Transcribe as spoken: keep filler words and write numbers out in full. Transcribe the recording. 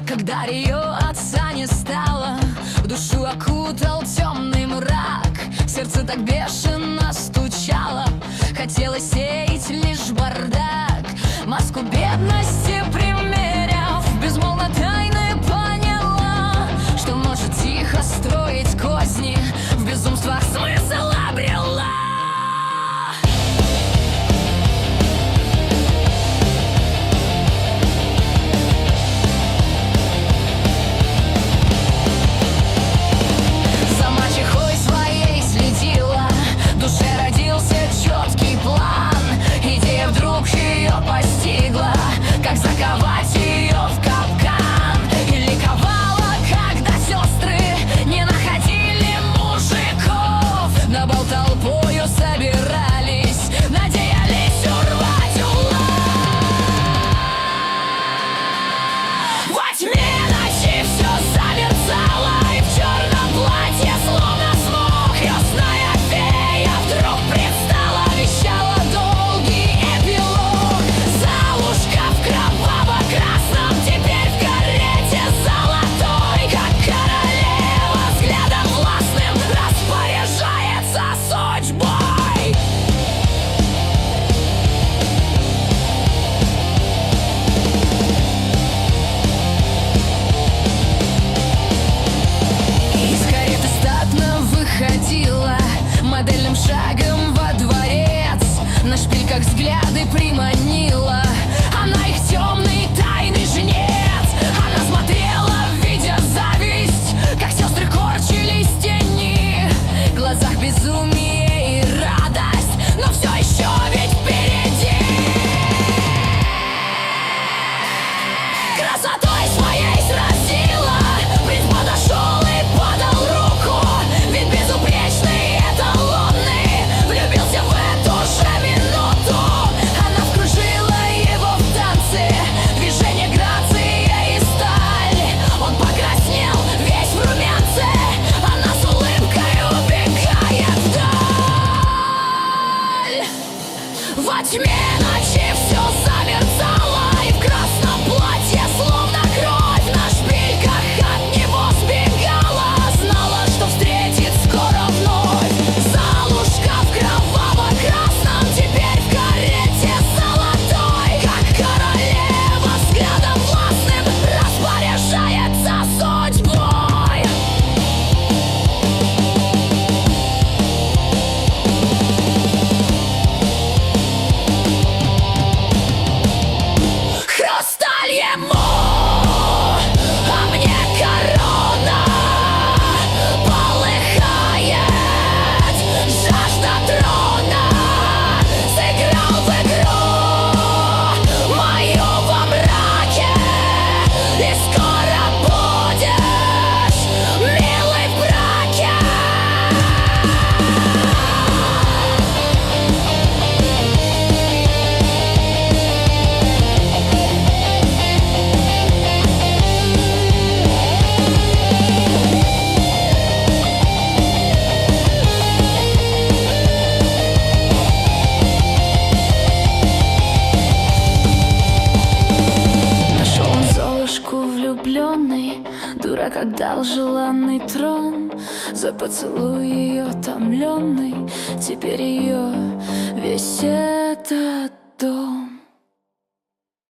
Когда ее отца не стало, душу окутал темный мрак. Сердце так бешено стучало, хотелось сеять лишь бардак. Маску бедности примеряв, безмолвно тайны поняла, что может тихо строить козни, в безумствах смысл обрела. Постигла, как заковать ее в капкан, и ликовала, когда сестры не находили мужиков. На бал толпою собирались, надеялись урвать ула. Во тьме ночи все замерцало, и в черном платье словно смог ясная фея вдруг предстала, вещала долгий эпилог. Модельным шагом во дворец, на шпильках взгляды приманила. Она их темный тайный жнец. Она смотрела, видя зависть, как сестры корчились в тени. В глазах безумие и радость, но все еще ведь впереди. Красотой своей сразила, принц подошел и подал руку. Вид безупречный, влюбился в эту же минуту. Она вкружила его в танце, движение, грация и сталь. Он покраснел весь в румянце, она с улыбкой убегает вдаль. Во тьме ночи все замерцало, и в красном платье словно кровь на шпильках от него сбегала. Знала, что встретит скоро вновь. Залушка в кроваво-красном, теперь в карете золотой, как королева взглядом властным распоряжается судьбой. Хрусталь ему, а мне корона. Полыхает жажда трона. Сыграл в игру мою во мраке, и скоро будешь милый в браке. Нашел он Золушку влюбленный, дурак отдал желанный трон. За поцелуй ее томленный, теперь ее весь этот дом.